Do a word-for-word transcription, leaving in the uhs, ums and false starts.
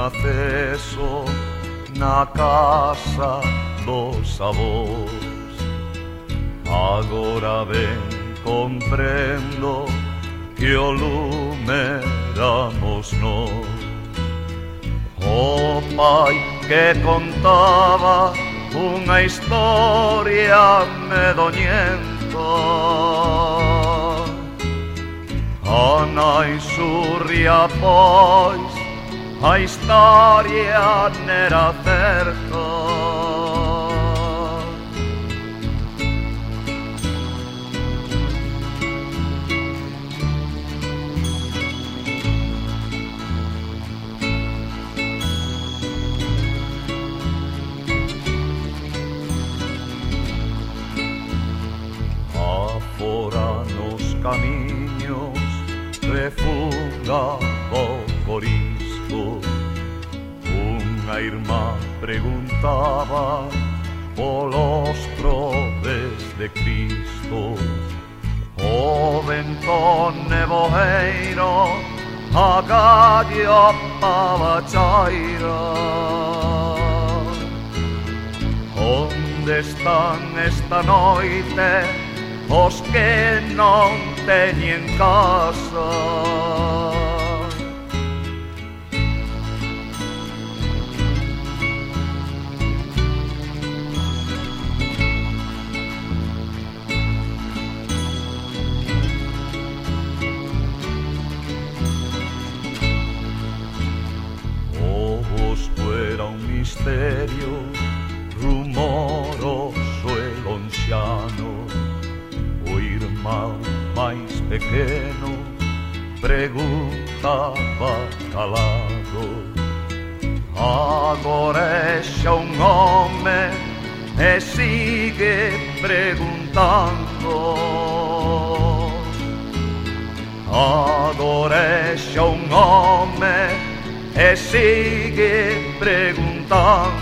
acceso na casa dos avós. Agora ben comprendo que o lume éramos nós. O pai que contaba unha historia medoñenta, a nai surria pois a historia nera certa. Afora nos camiños refugaba o corisco. Unha irmá preguntaba polos probes de Cristo. O vento nevoeiro a gallo pavachaira. Onde están esta noite os que non teñen casa? O bosco era un misterio rumoroso e lonxano. O irmán máis pequeno preguntaba calado: agora é xa un home e sigue preguntando. Agora é xa un home e sigue preguntando.